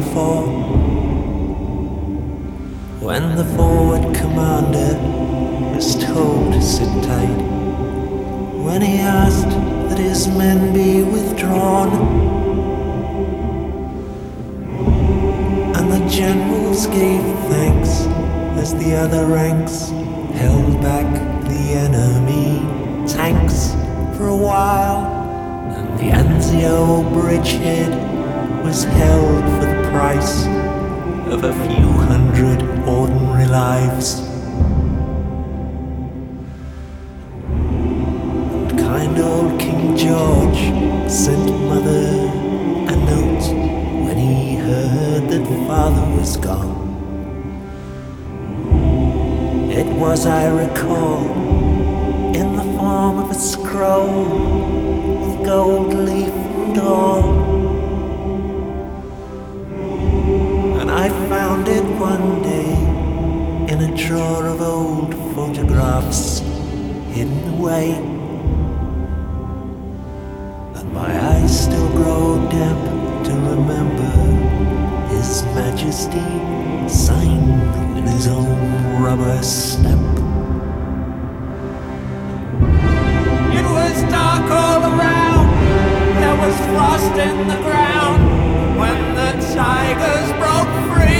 before, when the forward commander was told to sit tight, when he asked that his men be withdrawn, and the generals gave thanks as the other ranks held back the enemy tanks for a while, and the Anzio bridgehead was held for the price of a few hundred ordinary lives. And kind old King George sent Mother a note when he heard that Father was gone. It was, I recall, in the form of a scroll with gold leaf and all. And I found it one day in a drawer of old photographs hidden away. And my eyes still grow damp to remember His Majesty signed with his own rubber stamp. It was dark all around, there was frost in the ground, when the tigers broke free.